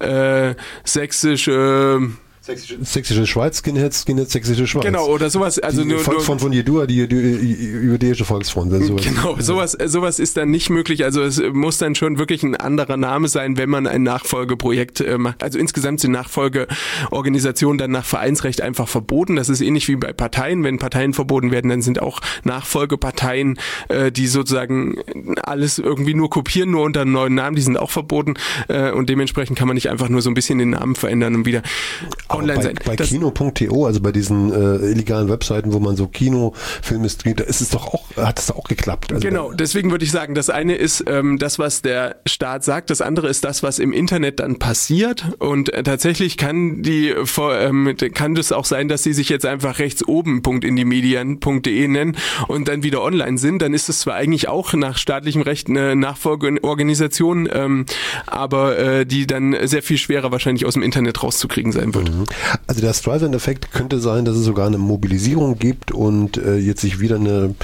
Sächsische Schweiz, Skinhead, Sächsische Schweiz. Genau, oder sowas. Also die Volksfront von Jedua, die jüdische Volksfront. Sowas. Genau, sowas ist dann nicht möglich. Also es muss dann schon wirklich ein anderer Name sein, wenn man ein Nachfolgeprojekt macht. Also insgesamt sind Nachfolgeorganisationen dann nach Vereinsrecht einfach verboten. Das ist ähnlich wie bei Parteien. Wenn Parteien verboten werden, dann sind auch Nachfolgeparteien, die sozusagen alles irgendwie nur kopieren, nur unter einem neuen Namen, die sind auch verboten. Und dementsprechend kann man nicht einfach nur so ein bisschen den Namen verändern und wieder online sein. Bei Kino.to, also bei diesen illegalen Webseiten, wo man so Kinofilme streamt, da ist es doch auch, hat es auch geklappt. Also genau, deswegen würde ich sagen, das eine ist das, was der Staat sagt, das andere ist das, was im Internet dann passiert und tatsächlich kann das auch sein, dass sie sich jetzt einfach rechts oben .indymedia.de nennen und dann wieder online sind, dann ist es zwar eigentlich auch nach staatlichem Recht eine Nachfolgeorganisation, aber die dann sehr viel schwerer wahrscheinlich aus dem Internet rauszukriegen sein wird. Also der Streisand-Effekt könnte sein, dass es sogar eine Mobilisierung gibt und jetzt sich wieder eine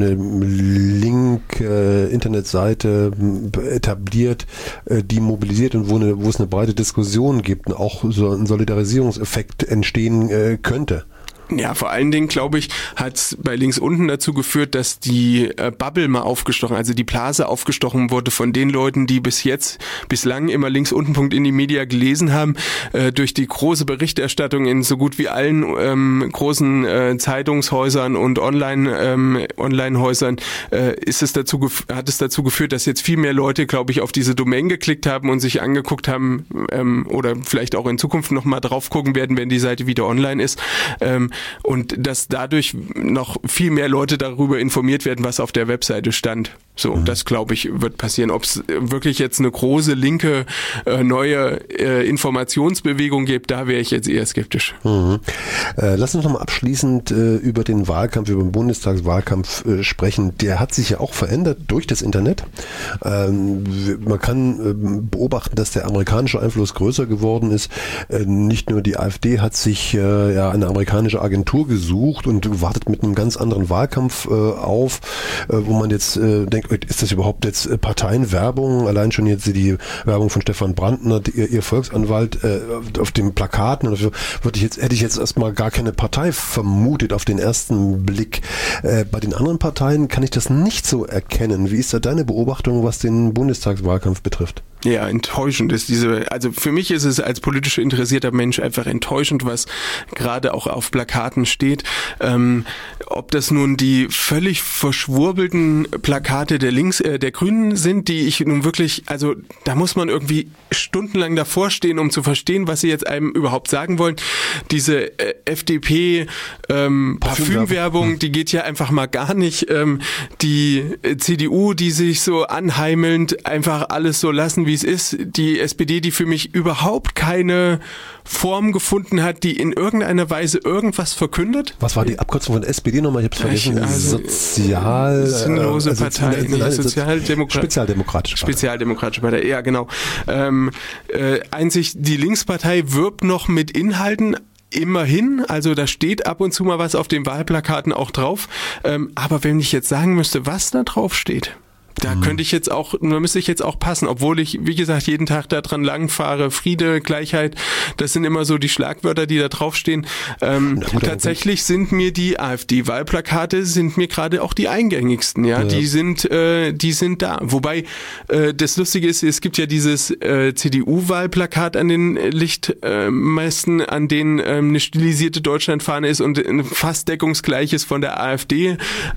Link-Internetseite etabliert, die mobilisiert und wo es eine breite Diskussion gibt und auch so ein Solidarisierungseffekt entstehen könnte. Ja, vor allen Dingen, glaube ich, hat es bei links unten dazu geführt, dass die Bubble mal aufgestochen, also die Blase aufgestochen wurde von den Leuten, die bislang immer links unten .indymedia gelesen haben. Durch die große Berichterstattung in so gut wie allen großen Zeitungshäusern und Online-Häusern hat es dazu geführt, dass jetzt viel mehr Leute, glaube ich, auf diese Domain geklickt haben und sich angeguckt haben oder vielleicht auch in Zukunft noch mal drauf gucken werden, wenn die Seite wieder online ist. Und dass dadurch noch viel mehr Leute darüber informiert werden, was auf der Webseite stand. So, das glaube ich wird passieren. Ob es wirklich jetzt eine große linke neue Informationsbewegung gibt, da wäre ich jetzt eher skeptisch. Lass uns nochmal abschließend über den Wahlkampf, über den Bundestagswahlkampf sprechen. Der hat sich ja auch verändert durch das Internet. Man kann beobachten, dass der amerikanische Einfluss größer geworden ist. Nicht nur die AfD hat sich eine amerikanische Agentur gesucht und wartet mit einem ganz anderen Wahlkampf auf, wo man jetzt denkt, ist das überhaupt jetzt Parteienwerbung? Allein schon jetzt die Werbung von Stefan Brandner, ihr Volksanwalt, auf den Plakaten, hätte ich jetzt erstmal gar keine Partei vermutet auf den ersten Blick. Bei den anderen Parteien kann ich das nicht so erkennen. Wie ist da deine Beobachtung, was den Bundestagswahlkampf betrifft? Ja, enttäuschend ist also für mich ist es als politisch interessierter Mensch einfach enttäuschend, was gerade auch auf Plakaten steht. Ob das nun die völlig verschwurbelten Plakate der Grünen sind, die ich nun wirklich, also da muss man irgendwie stundenlang davor stehen, um zu verstehen, was sie jetzt einem überhaupt sagen wollen. Diese FDP Parfümwerbung, die geht ja einfach mal gar nicht. Die CDU, die sich so anheimelnd einfach alles so lassen, wie es ist. Die SPD, die für mich überhaupt keine Form gefunden hat, die in irgendeiner Weise irgendwas verkündet. Was war die Abkürzung von SPD nochmal? Ich habe es vergessen. Sinnlose Partei. Spezialdemokratische Partei, ja genau. Einzig die Linkspartei wirbt noch mit Inhalten, immerhin, also da steht ab und zu mal was auf den Wahlplakaten auch drauf, aber wenn ich jetzt sagen müsste, was da drauf steht, da müsste ich jetzt auch passen, obwohl ich, wie gesagt, jeden Tag da dran langfahre. Friede, Gleichheit, das sind immer so die Schlagwörter, die da draufstehen. Tatsächlich sind mir die AfD-Wahlplakate gerade auch die eingängigsten, ja. Die sind da. Wobei, das Lustige ist, es gibt ja dieses CDU-Wahlplakat an den Lichtmasten, an denen eine stilisierte Deutschlandfahne ist und ein fast deckungsgleiches von der AfD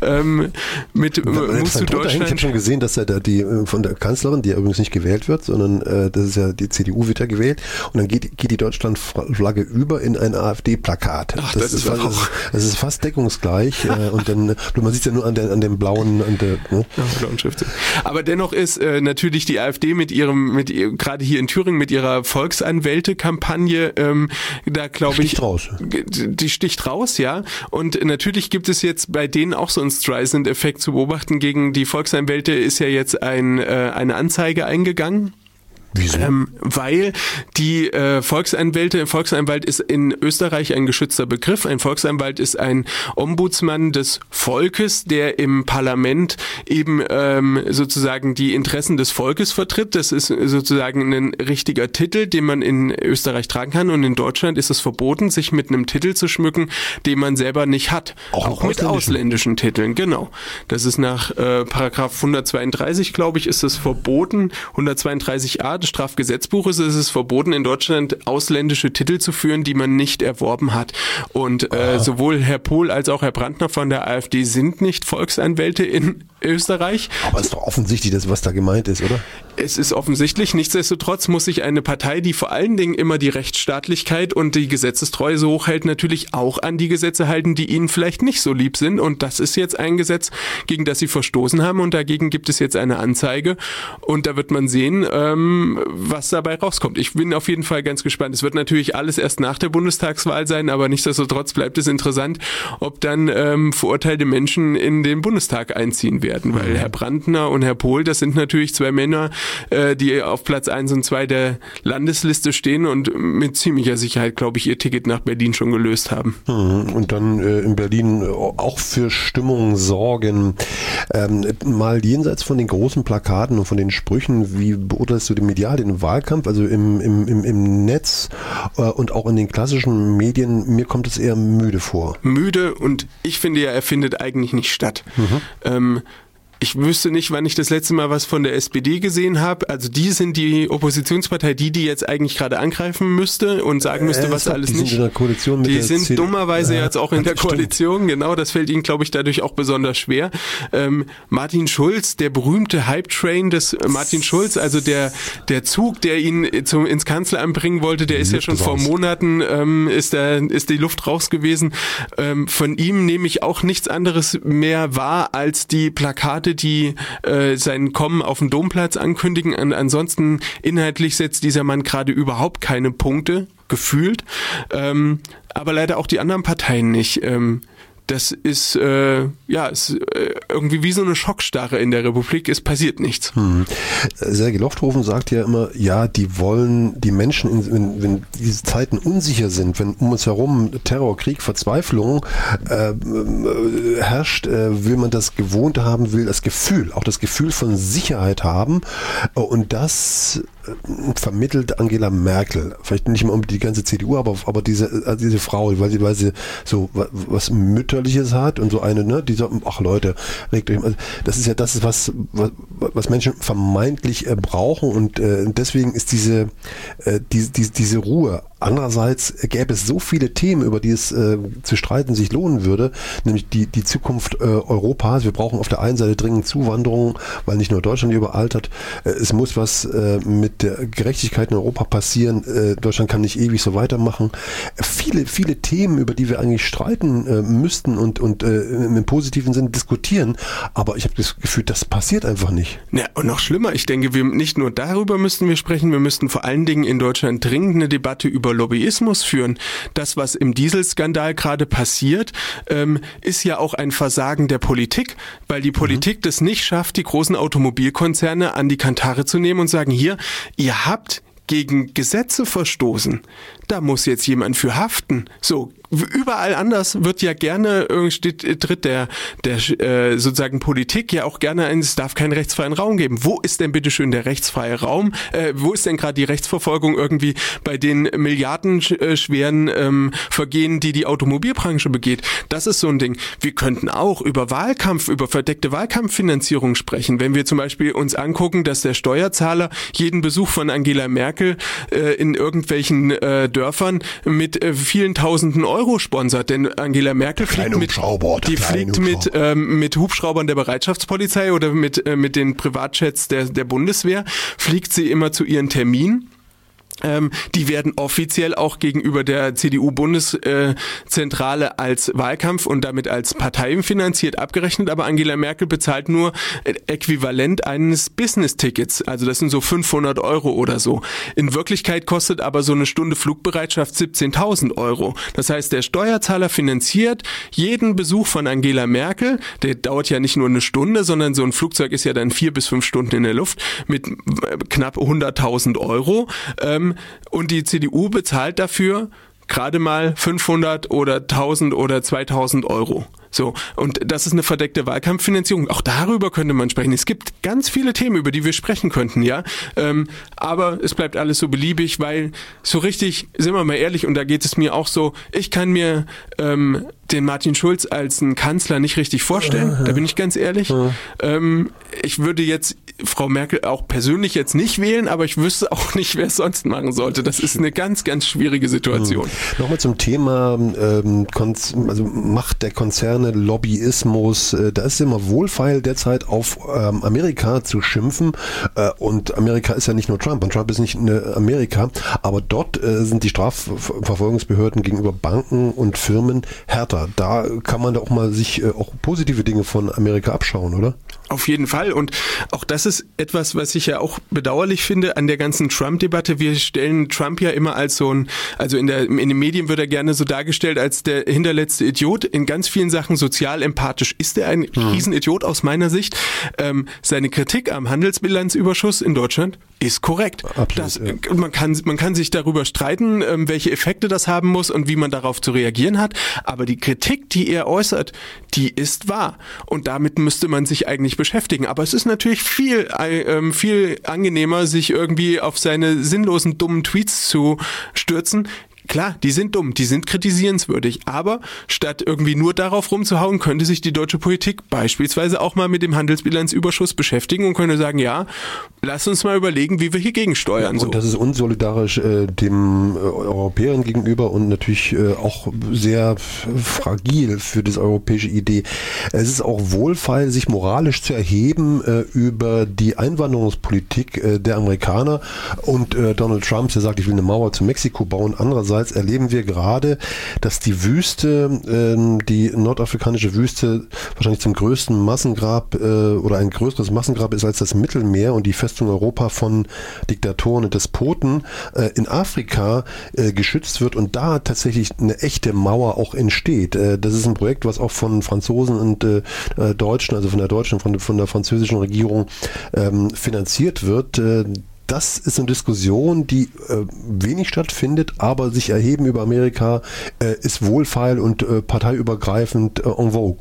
mit musst du Deutschland. Ich habe schon gesehen, dass die von der Kanzlerin, die ja übrigens nicht gewählt wird, sondern das ist ja die CDU wird ja gewählt und dann geht die Deutschlandflagge über in ein AfD-Plakat. Ach, das ist fast deckungsgleich und dann man sieht es ja nur an dem blauen blauen Schriftzug. Aber dennoch ist natürlich die AfD gerade hier in Thüringen mit ihrer Volksanwälte-Kampagne da glaube ich die sticht raus, ja. Und natürlich gibt es jetzt bei denen auch so einen Streisand-Effekt zu beobachten. Gegen die Volksanwälte ist ja jetzt eine Anzeige eingegangen. Wieso? Weil die Volksanwalt ist in Österreich ein geschützter Begriff. Ein Volksanwalt ist ein Ombudsmann des Volkes, der im Parlament eben sozusagen die Interessen des Volkes vertritt. Das ist sozusagen ein richtiger Titel, den man in Österreich tragen kann. Und in Deutschland ist es verboten, sich mit einem Titel zu schmücken, den man selber nicht hat. Auch mit ausländischen Titeln, genau. Das ist nach Paragraph 132, glaube ich, ist es verboten. 132a des Strafgesetzbuches ist es verboten, in Deutschland ausländische Titel zu führen, die man nicht erworben hat. Und sowohl Herr Pohl als auch Herr Brandner von der AfD sind nicht Volksanwälte in Österreich. Aber es ist doch offensichtlich, was da gemeint ist, oder? Es ist offensichtlich. Nichtsdestotrotz muss sich eine Partei, die vor allen Dingen immer die Rechtsstaatlichkeit und die Gesetzestreue so hoch hält, natürlich auch an die Gesetze halten, die ihnen vielleicht nicht so lieb sind. Und das ist jetzt ein Gesetz, gegen das sie verstoßen haben. Und dagegen gibt es jetzt eine Anzeige. Und da wird man sehen, was dabei rauskommt. Ich bin auf jeden Fall ganz gespannt. Es wird natürlich alles erst nach der Bundestagswahl sein, aber nichtsdestotrotz bleibt es interessant, ob dann verurteilte Menschen in den Bundestag einziehen werden. Weil Herr Brandner und Herr Pohl, das sind natürlich zwei Männer, die auf Platz 1 und 2 der Landesliste stehen und mit ziemlicher Sicherheit, glaube ich, ihr Ticket nach Berlin schon gelöst haben. Und dann in Berlin auch für Stimmung sorgen. Mal jenseits von den großen Plakaten und von den Sprüchen, wie beurteilst du medial den Wahlkampf, also im Netz und auch in den klassischen Medien? Mir kommt es eher müde vor. Müde, und ich finde ja, er findet eigentlich nicht statt. Ich wüsste nicht, wann ich das letzte Mal was von der SPD gesehen habe. Also die sind die Oppositionspartei, die jetzt eigentlich gerade angreifen müsste und sagen müsste, was alles nicht. Die sind in der Koalition mit der CDU. Die sind dummerweise jetzt auch in der Koalition, genau. Das fällt ihnen, glaube ich, dadurch auch besonders schwer. Martin Schulz, der berühmte Hype-Train des Martin Schulz, also der Zug, der ihn ins Kanzleramt bringen wollte, der ist ja schon vor Monaten, ist die Luft raus gewesen. Von ihm nehme ich auch nichts anderes mehr wahr als die Plakate, die sein Kommen auf dem Domplatz ankündigen. Ansonsten inhaltlich setzt dieser Mann gerade überhaupt keine Punkte, gefühlt. Aber leider auch die anderen Parteien nicht. Das ist ist irgendwie wie so eine Schockstarre in der Republik. Es passiert nichts. Sergei Lofthofen sagt ja immer, ja, die wollen die Menschen, wenn diese Zeiten unsicher sind, wenn um uns herum Terror, Krieg, Verzweiflung herrscht, will man das Gewohnte haben, will das Gefühl, auch das Gefühl von Sicherheit haben. Und das vermittelt Angela Merkel, vielleicht nicht mal die ganze CDU, aber diese Frau, weil sie so was Mütterliches hat und so eine, ne, die so, ach Leute, regt euch mal. Das ist ja das, was Menschen vermeintlich brauchen und deswegen ist diese Ruhe. Andererseits gäbe es so viele Themen, über die es zu streiten sich lohnen würde, nämlich die Zukunft Europas. Wir brauchen auf der einen Seite dringend Zuwanderung, weil nicht nur Deutschland überaltert. Es muss was mit der Gerechtigkeit in Europa passieren. Deutschland kann nicht ewig so weitermachen. Viele Themen, über die wir eigentlich streiten müssten und im positiven Sinn diskutieren. Aber ich habe das Gefühl, das passiert einfach nicht. Ja, und noch schlimmer, ich denke, nicht nur darüber müssten wir sprechen, wir müssten vor allen Dingen in Deutschland dringend eine Debatte über Lobbyismus führen. Das, was im Dieselskandal gerade passiert, ist ja auch ein Versagen der Politik, weil die Politik das nicht schafft, die großen Automobilkonzerne an die Kantare zu nehmen und sagen, hier, ihr habt gegen Gesetze verstoßen. Da muss jetzt jemand für haften. So, überall anders wird ja gerne, tritt der sozusagen Politik ja auch gerne ein, es darf keinen rechtsfreien Raum geben. Wo ist denn bitteschön der rechtsfreie Raum? Wo ist denn gerade die Rechtsverfolgung irgendwie bei den milliardenschweren Vergehen, die Automobilbranche begeht? Das ist so ein Ding. Wir könnten auch über Wahlkampf, über verdeckte Wahlkampffinanzierung sprechen. Wenn wir zum Beispiel uns angucken, dass der Steuerzahler jeden Besuch von Angela Merkel in irgendwelchen Dörfern mit vielen Tausenden Euro sponsert, denn Angela Merkel fliegt mit Hubschraubern der Bereitschaftspolizei oder mit den Privatjets der Bundeswehr, fliegt sie immer zu ihren Terminen. Die werden offiziell auch gegenüber der CDU-Bundeszentrale als Wahlkampf und damit als parteienfinanziert abgerechnet, aber Angela Merkel bezahlt nur äquivalent eines Business-Tickets, also das sind so 500 Euro oder so. In Wirklichkeit kostet aber so eine Stunde Flugbereitschaft 17.000 Euro. Das heißt, der Steuerzahler finanziert jeden Besuch von Angela Merkel, der dauert ja nicht nur eine Stunde, sondern so ein Flugzeug ist ja dann 4 bis 5 Stunden in der Luft mit knapp 100.000 Euro. Und die CDU bezahlt dafür gerade mal 500 oder 1000 oder 2000 Euro. So, und das ist eine verdeckte Wahlkampffinanzierung. Auch darüber könnte man sprechen. Es gibt ganz viele Themen, über die wir sprechen könnten, ja. Aber es bleibt alles so beliebig, weil so richtig, sind wir mal ehrlich, und da geht es mir auch so, ich kann mir den Martin Schulz als einen Kanzler nicht richtig vorstellen, da bin ich ganz ehrlich. Ich würde jetzt Frau Merkel auch persönlich jetzt nicht wählen, aber ich wüsste auch nicht, wer es sonst machen sollte. Das ist eine ganz, ganz schwierige Situation. Nochmal zum Thema Macht der Konzerne, Lobbyismus. Da ist immer wohlfeil derzeit auf Amerika zu schimpfen. Und Amerika ist ja nicht nur Trump. Und Trump ist nicht Amerika. Aber dort sind die Strafverfolgungsbehörden gegenüber Banken und Firmen härter. Da kann man da auch mal sich auch positive Dinge von Amerika abschauen, oder? Auf jeden Fall. Und auch das ist etwas, was ich ja auch bedauerlich finde an der ganzen Trump-Debatte. Wir stellen Trump ja immer als so ein, also in den Medien wird er gerne so dargestellt als der hinterletzte Idiot. In ganz vielen Sachen sozial empathisch ist er ein Riesenidiot aus meiner Sicht. Seine Kritik am Handelsbilanzüberschuss in Deutschland ist korrekt. Absolut, ja. Man kann sich darüber streiten, welche Effekte das haben muss und wie man darauf zu reagieren hat. Aber die Kritik, die er äußert, die ist wahr. Und damit müsste man sich eigentlich beschäftigen. Aber es ist natürlich viel angenehmer, sich irgendwie auf seine sinnlosen, dummen Tweets zu stürzen. Klar, die sind dumm, die sind kritisierenswürdig, aber statt irgendwie nur darauf rumzuhauen, könnte sich die deutsche Politik beispielsweise auch mal mit dem Handelsbilanzüberschuss beschäftigen und könnte sagen, ja, lass uns mal überlegen, wie wir hier gegensteuern. Und das ist unsolidarisch dem Europäern gegenüber und natürlich auch sehr fragil für das europäische Idee. Es ist auch wohlfeil, sich moralisch zu erheben über die Einwanderungspolitik der Amerikaner und Donald Trump, der sagt, ich will eine Mauer zu Mexiko bauen. Andererseits erleben wir gerade, dass die Wüste, die nordafrikanische Wüste, wahrscheinlich zum größten Massengrab oder ein größeres Massengrab ist als das Mittelmeer und die Festung Europa von Diktatoren und Despoten in Afrika geschützt wird und da tatsächlich eine echte Mauer auch entsteht. Das ist ein Projekt, was auch von Franzosen und Deutschen, also von der deutschen und von der französischen Regierung finanziert wird. Das ist eine Diskussion, die wenig stattfindet, aber sich erheben über Amerika ist wohlfeil und parteiübergreifend en vogue, oder?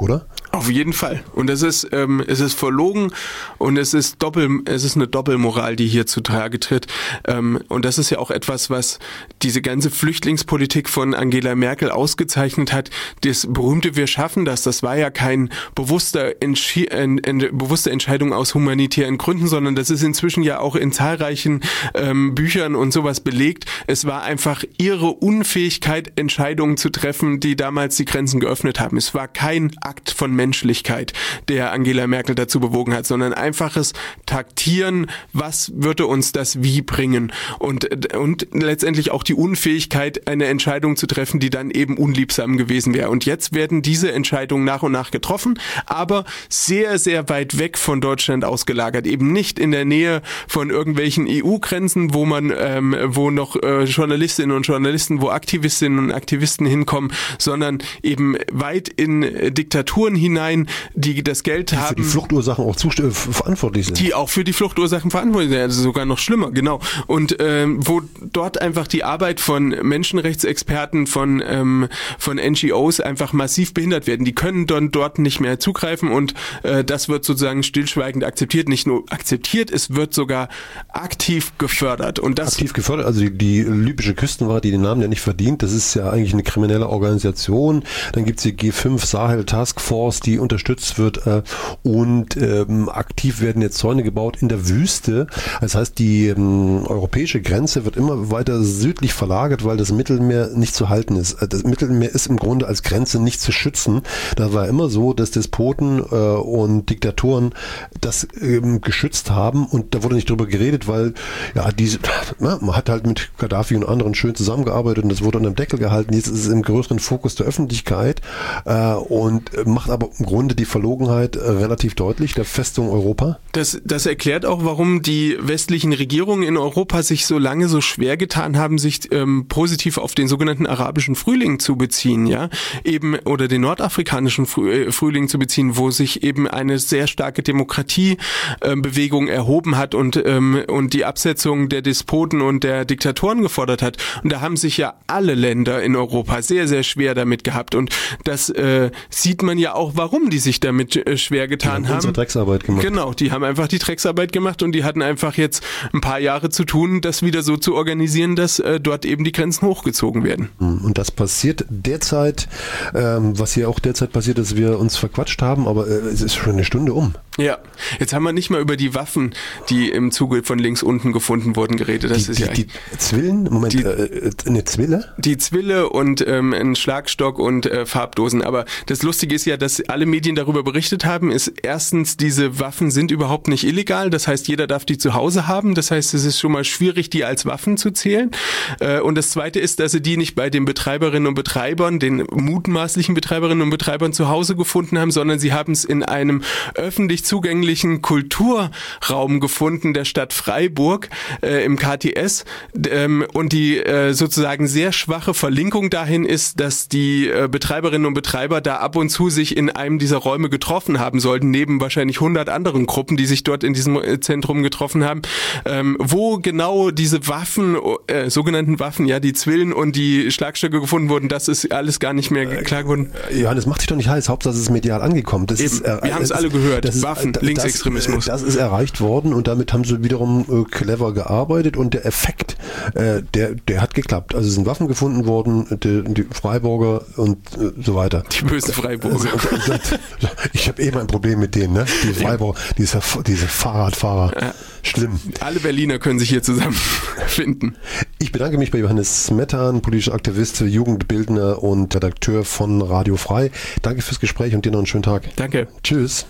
Auf jeden Fall. Und es ist verlogen und es ist eine Doppelmoral, die hier zutage tritt. Und das ist ja auch etwas, was diese ganze Flüchtlingspolitik von Angela Merkel ausgezeichnet hat. Das berühmte "Wir schaffen das war ja kein bewusste Entscheidung aus humanitären Gründen, sondern das ist inzwischen ja auch in zahlreichen Büchern und sowas belegt. Es war einfach ihre Unfähigkeit, Entscheidungen zu treffen, die damals die Grenzen geöffnet haben. Es war kein Akt von Menschlichkeit, der Angela Merkel dazu bewogen hat, sondern einfaches Taktieren, was würde uns das wie bringen und letztendlich auch die Unfähigkeit, eine Entscheidung zu treffen, die dann eben unliebsam gewesen wäre. Und jetzt werden diese Entscheidungen nach und nach getroffen, aber sehr, sehr weit weg von Deutschland ausgelagert, eben nicht in der Nähe von irgendwelchen EU-Grenzen, wo noch Journalistinnen und Journalisten, wo Aktivistinnen und Aktivisten hinkommen, sondern eben weit in Diktaturen hinein, die das Geld haben. Die für die Fluchtursachen auch verantwortlich sind. Die auch für die Fluchtursachen verantwortlich sind, also sogar noch schlimmer, genau. Und wo dort einfach die Arbeit von Menschenrechtsexperten, von NGOs einfach massiv behindert werden. Die können dann dort nicht mehr zugreifen und das wird sozusagen stillschweigend akzeptiert. Nicht nur akzeptiert, es wird sogar aktiv gefördert. Und das aktiv gefördert, also die libysche Küstenwache, die den Namen ja nicht verdient, das ist ja eigentlich eine kriminelle Organisation. Dann gibt es die G5 Sahel Task Force, die unterstützt wird und aktiv werden jetzt Zäune gebaut in der Wüste. Das heißt, die europäische Grenze wird immer weiter südlich verlagert, weil das Mittelmeer nicht zu halten ist. Das Mittelmeer ist im Grunde als Grenze nicht zu schützen. Da war immer so, dass Despoten und Diktatoren das geschützt haben und da wurde nicht drüber geredet, weil man hat halt mit Gaddafi und anderen schön zusammengearbeitet und das wurde unter dem Deckel gehalten. Jetzt ist es im größeren Fokus der Öffentlichkeit und macht aber im Grunde die Verlogenheit relativ deutlich, der Festung Europa. Das erklärt auch, warum die westlichen Regierungen in Europa sich so lange so schwer getan haben, sich positiv auf den sogenannten arabischen Frühling zu beziehen, ja, eben, oder den nordafrikanischen Frühling zu beziehen, wo sich eben eine sehr starke Demokratiebewegung erhoben hat und die Absetzung der Despoten und der Diktatoren gefordert hat. Und da haben sich ja alle Länder in Europa sehr, sehr schwer damit gehabt. Und das sieht man ja auch, warum die sich damit schwer getan haben. Unsere Drecksarbeit gemacht. Genau, die haben einfach die Drecksarbeit gemacht und die hatten einfach jetzt ein paar Jahre zu tun, das wieder so zu organisieren, dass dort eben die Grenzen hochgezogen werden. Und das passiert derzeit, was hier auch derzeit passiert, dass wir uns verquatscht haben, aber es ist schon eine Stunde um. Ja, jetzt haben wir nicht mal über die Waffen, die im Zuge von links unten gefunden wurden, geredet. Die Zwillen? Moment, eine Zwille? Die Zwille und ein Schlagstock und Farbdosen. Aber das Lustige ist ja, dass alle Medien darüber berichtet haben, ist erstens, diese Waffen sind überhaupt nicht illegal. Das heißt, jeder darf die zu Hause haben. Das heißt, es ist schon mal schwierig, die als Waffen zu zählen. Und das Zweite ist, dass sie die nicht bei den Betreiberinnen und Betreibern, den mutmaßlichen Betreiberinnen und Betreibern zu Hause gefunden haben, sondern sie haben es in einem öffentlich zugänglichen Kulturraum gefunden der Stadt Freiburg im KTS und die sozusagen sehr schwache Verlinkung dahin ist, dass die Betreiberinnen und Betreiber da ab und zu sich in einem dieser Räume getroffen haben sollten, neben wahrscheinlich 100 anderen Gruppen, die sich dort in diesem Zentrum getroffen haben, wo genau diese Waffen, sogenannten Waffen, ja, die Zwillen und die Schlagstöcke gefunden wurden, das ist alles gar nicht mehr geklärt worden. Johannes, macht sich doch nicht heiß, Hauptsache es ist medial angekommen. Das ist, wir haben es alle gehört, Waffen, Linksextremismus. Das ist erreicht worden und damit haben sie wiederum clever gearbeitet und der Effekt, der hat geklappt. Also es sind Waffen gefunden worden, die Freiburger und so weiter. Die bösen Freiburger. Ich habe mein Problem mit denen, ne? Die Freiburger, diese Fahrradfahrer. Ja. Schlimm. Alle Berliner können sich hier zusammenfinden. Ich bedanke mich bei Johannes Smettan, politischer Aktivist, Jugendbildner und Redakteur von Radio Frei. Danke fürs Gespräch und dir noch einen schönen Tag. Danke. Tschüss.